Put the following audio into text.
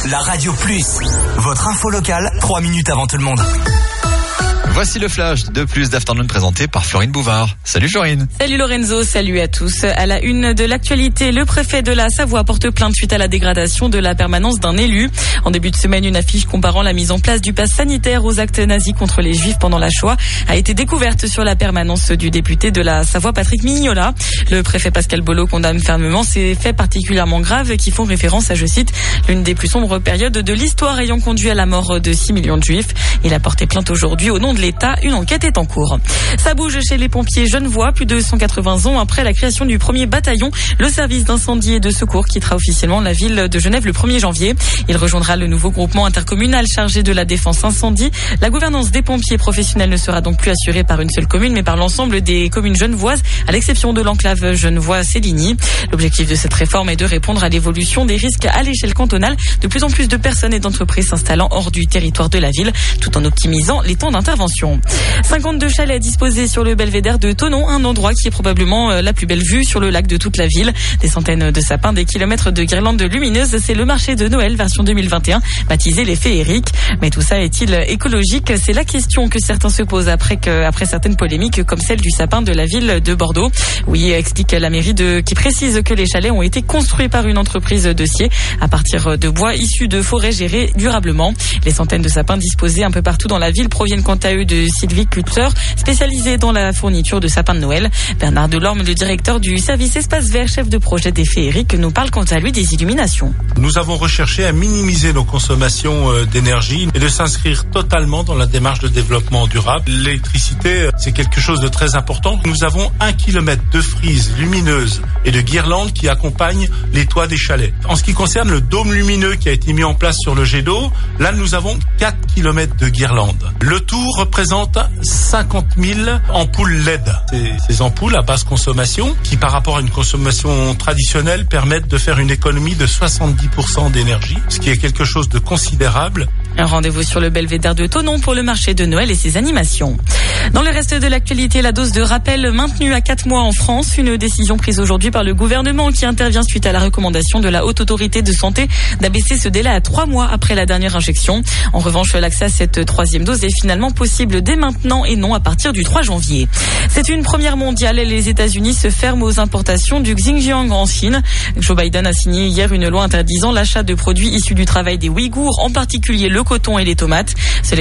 la Radio Plus. Votre info locale, 3 minutes avant tout le monde. Voici le flash de Plus d'Afternoon présenté par Florine Bouvard. Salut Florine. Salut Lorenzo, salut à tous. À la une de l'actualité, le préfet de la Savoie porte plainte suite à la dégradation de la permanence d'un élu. En début de semaine, une affiche comparant la mise en place du pass sanitaire aux actes nazis contre les Juifs pendant la Shoah a été découverte sur la permanence du député de la Savoie, Patrick Mignola. Le préfet Pascal Bolo condamne fermement ces faits particulièrement graves qui font référence à, je cite, l'une des plus sombres périodes de l'histoire ayant conduit à la mort de 6 millions de Juifs. Il a porté plainte aujourd'hui au nom de l'État. Une enquête est en cours. Ça bouge chez les pompiers genevois. Plus de 180 ans après la création du premier bataillon, le service d'incendie et de secours quittera officiellement la ville de Genève le 1er janvier. Il rejoindra le nouveau groupement intercommunal chargé de la défense incendie. La gouvernance des pompiers professionnels ne sera donc plus assurée par une seule commune, mais par l'ensemble des communes genevoises, à l'exception de l'enclave genevois-Céligny. L'objectif de cette réforme est de répondre à l'évolution des risques à l'échelle cantonale. De plus en plus de personnes et d'entreprises s'installant hors du territoire de la ville, tout en optimisant les temps d'intervention. 52 chalets disposés sur le belvédère de Thonon, un endroit qui est probablement la plus belle vue sur le lac de toute la ville. Des centaines de sapins, des kilomètres de guirlandes lumineuses, c'est le marché de Noël version 2021, baptisé les féeriques. Mais tout ça est-il écologique? C'est la question que certains se posent après certaines polémiques comme celle du sapin de la ville de Bordeaux. Oui, explique la mairie qui précise que les chalets ont été construits par une entreprise de scié à partir de bois issus de forêts gérées durablement. Les centaines de sapins disposés un peu partout dans la ville proviennent quant à eux de sylviculteurs spécialisés dans la fourniture de sapins de Noël. Bernard Delorme, le directeur du service Espace Vert, chef de projet des féeriques, nous parle quant à lui des illuminations. Nous avons recherché à minimiser nos consommations d'énergie et de s'inscrire totalement dans la démarche de développement durable. L'électricité, c'est quelque chose de très important. Nous avons 1 kilomètre de frises lumineuses et de guirlandes qui accompagnent les toits des chalets. En ce qui concerne le dôme lumineux qui a été mis en place sur le jet d'eau, là nous avons 4 kilomètres de guirlandes. Le tout représente 50 000 ampoules LED. Ces ampoules à basse consommation qui par rapport à une consommation traditionnelle permettent de faire une économie de 70% d'énergie, ce qui est quelque chose de considérable. Un rendez-vous sur le belvédère de Thonon pour le marché de Noël et ses animations. Dans le reste de l'actualité, la dose de rappel maintenue à 4 mois en France. Une décision prise aujourd'hui par le gouvernement qui intervient suite à la recommandation de la Haute Autorité de Santé d'abaisser ce délai à 3 mois après la dernière injection. En revanche, l'accès à cette 3e dose est finalement possible dès maintenant et non à partir du 3 janvier. C'est une première mondiale et les États-Unis se ferment aux importations du Xinjiang en Chine. Joe Biden a signé hier une loi interdisant l'achat de produits issus du travail des Ouïghours, en particulier le coton et les tomates.